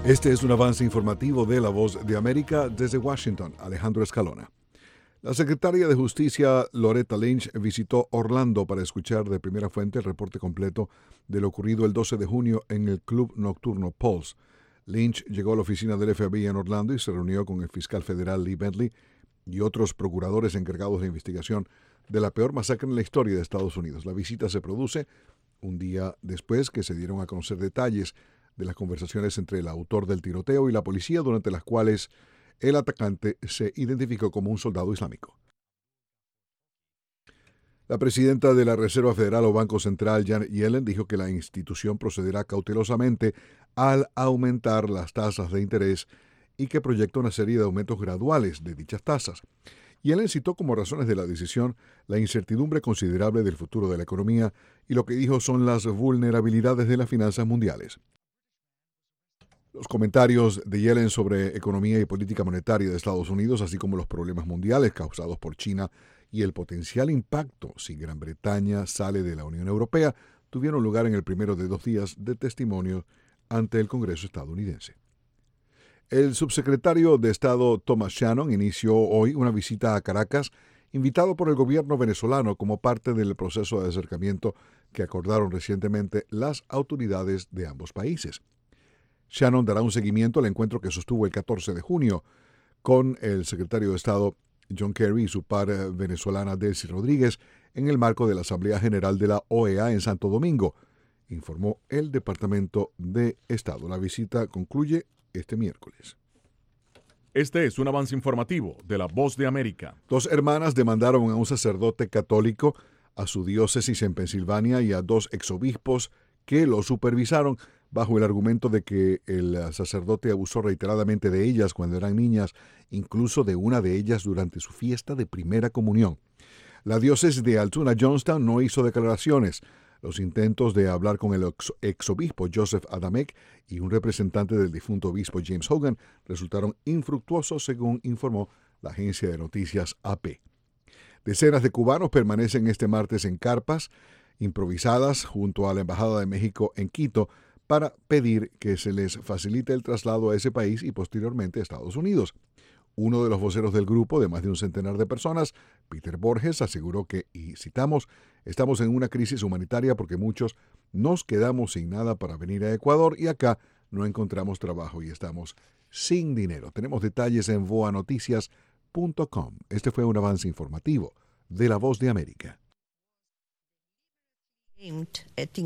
Este es un avance informativo de La Voz de América desde Washington. Alejandro Escalona. La secretaria de Justicia, Loretta Lynch, visitó Orlando para escuchar de primera fuente el reporte completo de lo ocurrido el 12 de junio en el club nocturno Pulse. Lynch llegó a la oficina del FBI en Orlando y se reunió con el fiscal federal Lee Bentley y otros procuradores encargados de investigación de la peor masacre en la historia de Estados Unidos. La visita se produce un día después que se dieron a conocer detalles de las conversaciones entre el autor del tiroteo y la policía, durante las cuales el atacante se identificó como un soldado islámico. La presidenta de la Reserva Federal o Banco Central, Janet Yellen, dijo que la institución procederá cautelosamente al aumentar las tasas de interés y que proyecta una serie de aumentos graduales de dichas tasas. Yellen citó como razones de la decisión la incertidumbre considerable del futuro de la economía y lo que dijo son las vulnerabilidades de las finanzas mundiales. Los comentarios de Yellen sobre economía y política monetaria de Estados Unidos, así como los problemas mundiales causados por China y el potencial impacto si Gran Bretaña sale de la Unión Europea, tuvieron lugar en el primero de 2 días de testimonio ante el Congreso estadounidense. El subsecretario de Estado Thomas Shannon inició hoy una visita a Caracas, invitado por el gobierno venezolano como parte del proceso de acercamiento que acordaron recientemente las autoridades de ambos países. Shannon dará un seguimiento al encuentro que sostuvo el 14 de junio con el secretario de Estado John Kerry y su par venezolana Delcy Rodríguez en el marco de la Asamblea General de la OEA en Santo Domingo, informó el Departamento de Estado. La visita concluye este miércoles. Este es un avance informativo de La Voz de América. 2 hermanas demandaron a un sacerdote católico, a su diócesis en Pensilvania y a 2 exobispos que lo supervisaron bajo el argumento de que el sacerdote abusó reiteradamente de ellas cuando eran niñas, incluso de una de ellas durante su fiesta de primera comunión. La diócesis de Altoona Johnstown no hizo declaraciones. Los intentos de hablar con el exobispo Joseph Adamek y un representante del difunto obispo James Hogan resultaron infructuosos, según informó la agencia de noticias AP. Decenas de cubanos permanecen este martes en carpas improvisadas junto a la Embajada de México en Quito para pedir que se les facilite el traslado a ese país y posteriormente a Estados Unidos. Uno de los voceros del grupo, de más de un centenar de personas, Peter Borges, aseguró que, y citamos, estamos en una crisis humanitaria porque muchos nos quedamos sin nada para venir a Ecuador y acá no encontramos trabajo y estamos sin dinero. Tenemos detalles en voanoticias.com. Este fue un avance informativo de La Voz de América.